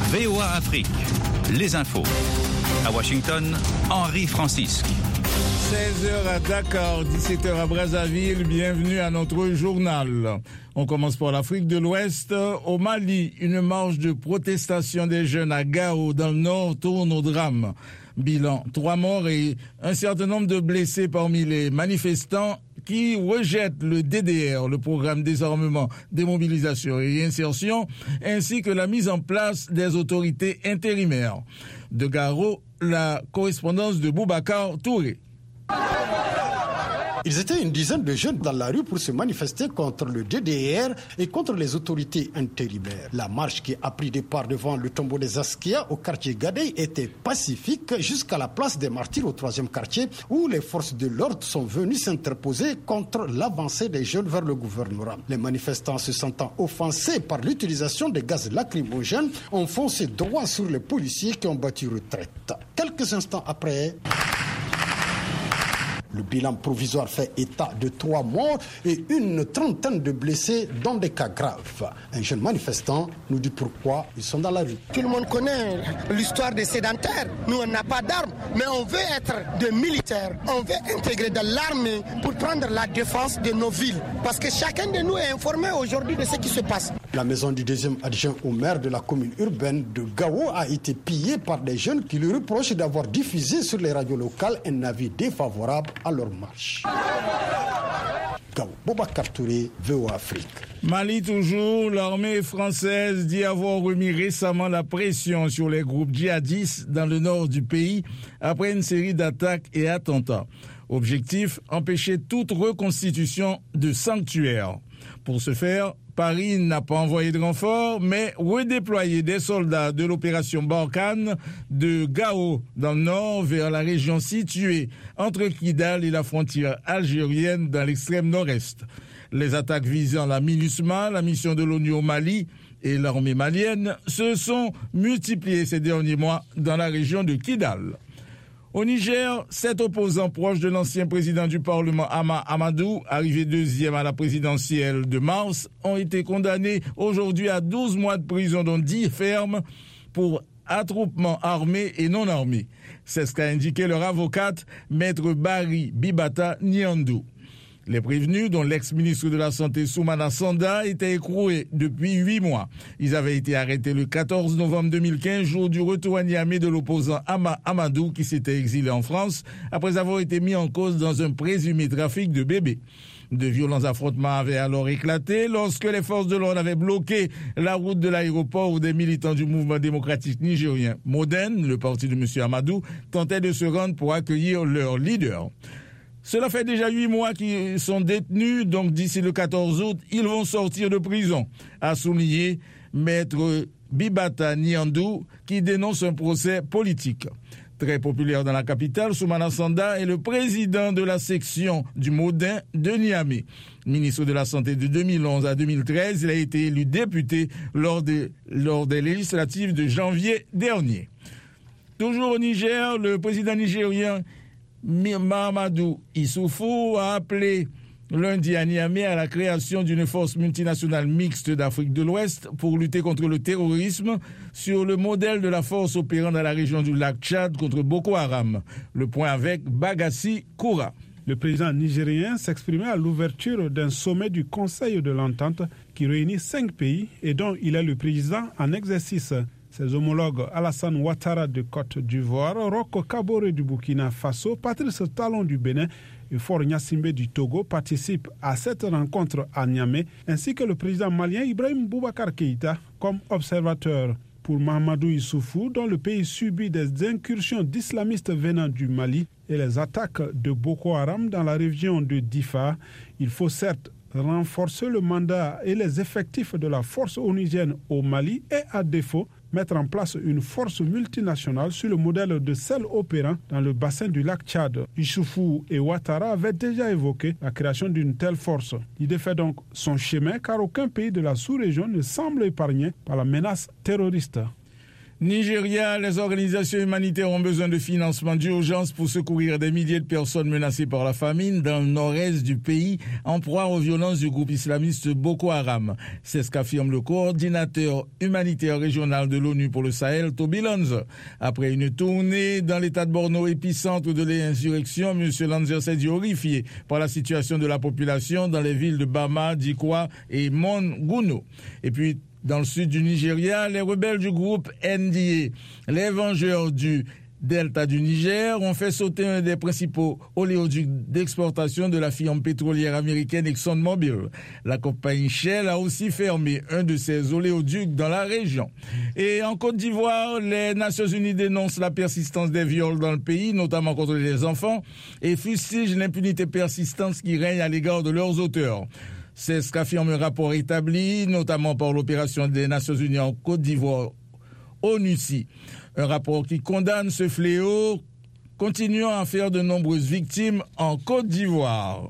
VOA Afrique, les infos. À Washington, Henri Francisque. 16h à Dakar, 17h à Brazzaville, bienvenue à notre journal. On commence par l'Afrique de l'Ouest. Au Mali, une marche de protestation des jeunes à Gao dans le nord tourne au drame. Bilan, 3 morts et un certain nombre de blessés parmi les manifestants qui rejettent le DDR, le programme désarmement, démobilisation et réinsertion, ainsi que la mise en place des autorités intérimaires. De Gao, la correspondance de Boubacar Touré. Ils étaient une dizaine de jeunes dans la rue pour se manifester contre le DDR et contre les autorités intérimaires. La marche qui a pris départ devant le tombeau des Askia au quartier Gadey était pacifique jusqu'à la place des Martyrs au 3e quartier où les forces de l'ordre sont venues s'interposer contre l'avancée des jeunes vers le gouvernorat. Les manifestants se sentant offensés par l'utilisation des gaz lacrymogènes ont foncé droit sur les policiers qui ont battu retraite. Quelques instants après... Le bilan provisoire fait état de 3 morts et une trentaine de blessés dans des cas graves. Un jeune manifestant nous dit pourquoi ils sont dans la rue. Tout le monde connaît l'histoire des sédentaires. Nous, on n'a pas d'armes, mais on veut être des militaires. On veut intégrer dans l'armée pour prendre la défense de nos villes. Parce que chacun de nous est informé aujourd'hui de ce qui se passe. La maison du deuxième adjoint au maire de la commune urbaine de Gao a été pillée par des jeunes qui lui reprochent d'avoir diffusé sur les radios locales un avis défavorable à leur marche. Gao, Boubacar Touré, VOA Afrique. Mali toujours, l'armée française dit avoir remis récemment la pression sur les groupes djihadistes dans le nord du pays après une série d'attaques et attentats. Objectif, empêcher toute reconstitution de sanctuaires. Pour ce faire, Paris n'a pas envoyé de renfort, mais redéployé des soldats de l'opération Barkhane de Gao dans le nord vers la région située entre Kidal et la frontière algérienne dans l'extrême nord-est. Les attaques visant la MINUSMA, la mission de l'ONU au Mali et l'armée malienne se sont multipliées ces derniers mois dans la région de Kidal. Au Niger, 7 opposants proches de l'ancien président du Parlement Hama Amadou, arrivé 2e à la présidentielle de mars, ont été condamnés aujourd'hui à 12 mois de prison, dont 10 fermes, pour attroupement armé et non armé. C'est ce qu'a indiqué leur avocate, maître Barry Bibata Nyandou. Les prévenus, dont l'ex-ministre de la Santé Soumana Sanda, étaient écroués depuis 8 mois. Ils avaient été arrêtés le 14 novembre 2015, jour du retour à Niamey de l'opposant Hama Amadou, qui s'était exilé en France, après avoir été mis en cause dans un présumé trafic de bébés. De violents affrontements avaient alors éclaté lorsque les forces de l'ordre avaient bloqué la route de l'aéroport où des militants du mouvement démocratique nigérien Modène, le parti de M. Amadou, tentaient de se rendre pour accueillir leur leader. Cela fait déjà 8 mois qu'ils sont détenus, donc d'ici le 14 août, ils vont sortir de prison, a souligné maître Bibata Nyandou, qui dénonce un procès politique. Très populaire dans la capitale, Soumana Sanda est le président de la section du Modin de Niamey. Ministre de la Santé de 2011 à 2013, il a été élu député lors des législatives de janvier dernier. Toujours au Niger, le président nigérien Mahamadou Issoufou a appelé lundi à Niamey à la création d'une force multinationale mixte d'Afrique de l'Ouest pour lutter contre le terrorisme sur le modèle de la force opérant dans la région du lac Tchad contre Boko Haram. Le point avec Bagassi Koura. Le président nigérien s'exprimait à l'ouverture d'un sommet du Conseil de l'Entente qui réunit 5 pays et dont il est le président en exercice. Ses homologues Alassane Ouattara de Côte d'Ivoire, Rocco Kaboré du Burkina Faso, Patrice Talon du Bénin et Faure Gnassingbé du Togo participent à cette rencontre à Niamey, ainsi que le président malien Ibrahim Boubacar Keïta comme observateur. Pour Mahamadou Issoufou, dont le pays subit des incursions d'islamistes venant du Mali et les attaques de Boko Haram dans la région de Difa, il faut certes renforcer le mandat et les effectifs de la force onusienne au Mali et, à défaut, mettre en place une force multinationale sur le modèle de celle opérant dans le bassin du lac Tchad. Issoufou et Ouattara avaient déjà évoqué la création d'une telle force. L'idée fait donc son chemin car aucun pays de la sous-région ne semble épargné par la menace terroriste. Nigeria, les organisations humanitaires ont besoin de financement d'urgence pour secourir des milliers de personnes menacées par la famine dans le nord-est du pays, en proie aux violences du groupe islamiste Boko Haram. C'est ce qu'affirme le coordinateur humanitaire régional de l'ONU pour le Sahel, Toby Lanza. Après une tournée dans l'état de Borno, épicentre de l'insurrection, M. Lanza s'est dit horrifié par la situation de la population dans les villes de Bama, Dikwa et Monguno. Et puis, dans le sud du Nigeria, les rebelles du groupe NDA, les vengeurs du Delta du Niger, ont fait sauter un des principaux oléoducs d'exportation de la firme pétrolière américaine ExxonMobil. La compagnie Shell a aussi fermé un de ses oléoducs dans la région. Et en Côte d'Ivoire, les Nations Unies dénoncent la persistance des viols dans le pays, notamment contre les enfants, et fustigent l'impunité persistante qui règne à l'égard de leurs auteurs. C'est ce qu'affirme un rapport établi, notamment par l'opération des Nations Unies en Côte d'Ivoire, ONUCI. Un rapport qui condamne ce fléau, continuant à faire de nombreuses victimes en Côte d'Ivoire.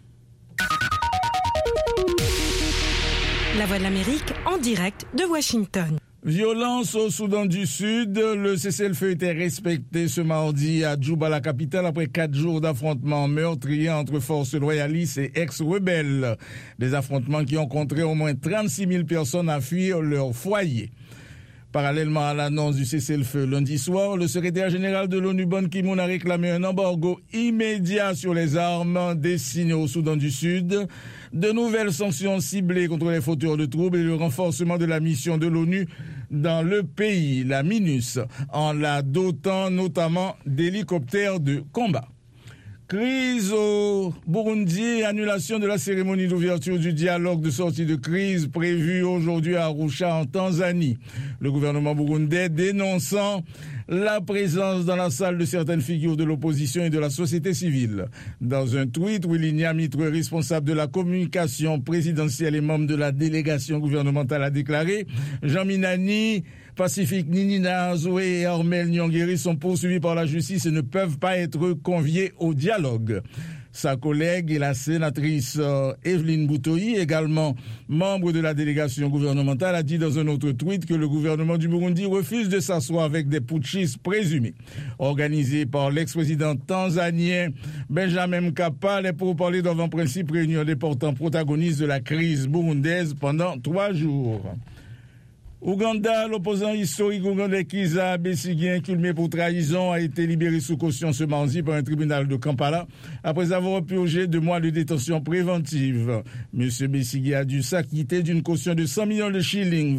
La Voix de l'Amérique en direct de Washington. Violence au Soudan du Sud. Le cessez-le-feu était respecté ce mardi à Djouba, la capitale, après 4 jours d'affrontements meurtriers entre forces loyalistes et ex-rebelles. Des affrontements qui ont contraint au moins 36 000 personnes à fuir leur foyer. Parallèlement à l'annonce du cessez-le-feu lundi soir, le secrétaire général de l'ONU, Ban Ki-moon, a réclamé un embargo immédiat sur les armes destinées au Soudan du Sud, de nouvelles sanctions ciblées contre les fauteurs de troubles et le renforcement de la mission de l'ONU dans le pays, la MINUS, en la dotant notamment d'hélicoptères de combat. Crise au Burundi, annulation de la cérémonie d'ouverture du dialogue de sortie de crise prévue aujourd'hui à Arusha en Tanzanie. Le gouvernement burundais dénonçant la présence dans la salle de certaines figures de l'opposition et de la société civile. Dans un tweet, Willy Nyamitre, responsable de la communication présidentielle et membre de la délégation gouvernementale, a déclaré « Jean Minani, Pacifique Ninina Azoé et Armel Nyongeri sont poursuivis par la justice et ne peuvent pas être conviés au dialogue. » Sa collègue et la sénatrice Evelyne Boutoyi, également membre de la délégation gouvernementale, a dit dans un autre tweet que le gouvernement du Burundi refuse de s'asseoir avec des putschistes présumés. Organisé par l'ex-président tanzanien Benjamin Mkapa, les pourparlers doivent en principe réunir les portants protagonistes de la crise burundaise pendant 3 jours. Ouganda, l'opposant historique ougandais Kizza Besigye, inculpé pour trahison, a été libéré sous caution ce mardi par un tribunal de Kampala après avoir purgé 2 mois de détention préventive. M. Besigye a dû s'acquitter d'une caution de 100 millions de shillings,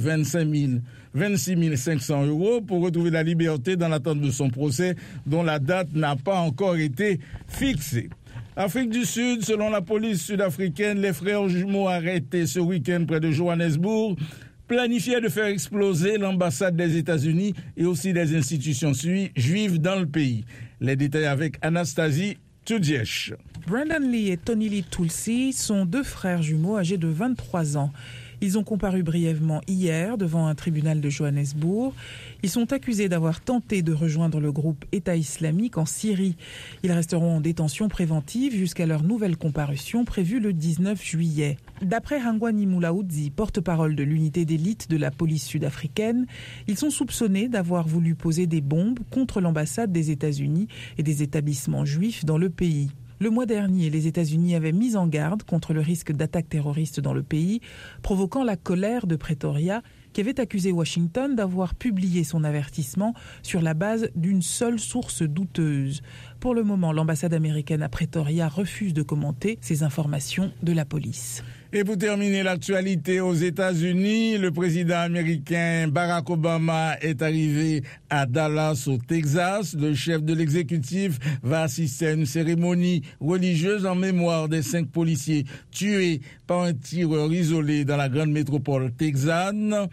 26 500 euros, pour retrouver la liberté dans l'attente de son procès, dont la date n'a pas encore été fixée. Afrique du Sud, selon la police sud-africaine, les frères jumeaux arrêtés ce week-end près de Johannesburg planifiait de faire exploser l'ambassade des États-Unis et aussi des institutions juives dans le pays. Les détails avec Anastasie Tudiesh. Brandon Lee et Tony Lee Tulsi sont 2 frères jumeaux âgés de 23 ans. Ils ont comparu brièvement hier devant un tribunal de Johannesburg. Ils sont accusés d'avoir tenté de rejoindre le groupe État islamique en Syrie. Ils resteront en détention préventive jusqu'à leur nouvelle comparution prévue le 19 juillet. D'après Hangwani Mulaudzi, porte-parole de l'unité d'élite de la police sud-africaine, ils sont soupçonnés d'avoir voulu poser des bombes contre l'ambassade des États-Unis et des établissements juifs dans le pays. Le mois dernier, les États-Unis avaient mis en garde contre le risque d'attaques terroristes dans le pays, provoquant la colère de Pretoria, qui avait accusé Washington d'avoir publié son avertissement sur la base d'une seule source douteuse. Pour le moment, l'ambassade américaine à Pretoria refuse de commenter ces informations de la police. Et pour terminer l'actualité aux États-Unis, le président américain Barack Obama est arrivé à Dallas, au Texas. Le chef de l'exécutif va assister à une cérémonie religieuse en mémoire des 5 policiers tués par un tireur isolé dans la grande métropole texane.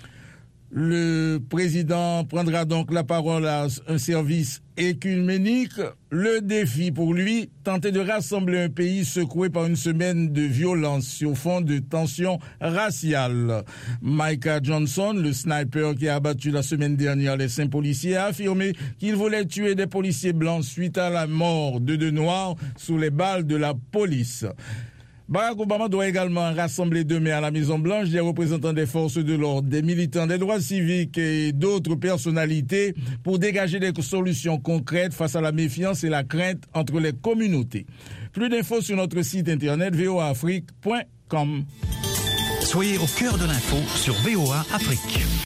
Le président prendra donc la parole à un service écuménique. Le défi pour lui, tenter de rassembler un pays secoué par une semaine de violence sur fond de tensions raciales. Micah Johnson, le sniper qui a abattu la semaine dernière les 5 policiers, a affirmé qu'il voulait tuer des policiers blancs suite à la mort de 2 Noirs sous les balles de la police. Barack Obama doit également rassembler demain à la Maison-Blanche des représentants des forces de l'ordre, des militants des droits civiques et d'autres personnalités pour dégager des solutions concrètes face à la méfiance et la crainte entre les communautés. Plus d'infos sur notre site internet voaafrique.com. Soyez au cœur de l'info sur VOA Afrique.